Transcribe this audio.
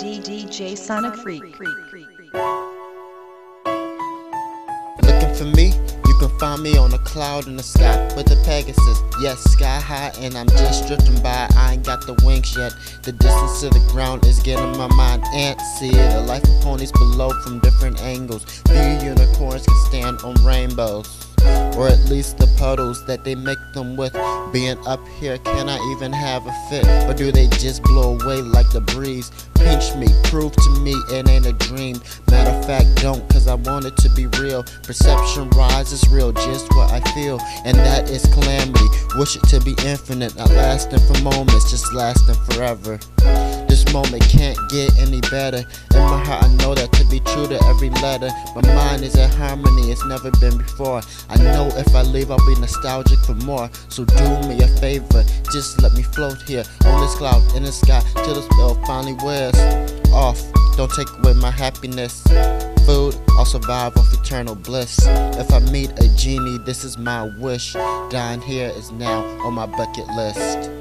DJ Sonic Freak. Looking for me? You can find me on a cloud in the sky with a Pegasus. Yes, sky high, and I'm just drifting by. I ain't got the wings yet. The distance to the ground is getting my mind antsy. The life of ponies below from different angles. Few unicorns can stand on rainbows, or at least the puddles that they make them with. Being up here, can I even have a fit? Or do they just blow away like the breeze? Pinch me, prove to me it ain't a dream. Matter of fact, don't, cause I want it to be real. Perception rises real, just what I feel, and that is calamity. Wish it to be infinite, not lasting for moments, just lasting forever. This moment can't get any better. In my heart I know that to be true to every letter. My mind is in harmony, it's never been before. I know if I leave I'll be nostalgic for more. So do me a favor, just let me float here on this cloud in the sky till the spell finally wears off. Don't take away my happiness. Food, I'll survive off eternal bliss. If I meet a genie, this is my wish. Dying here is now on my bucket list.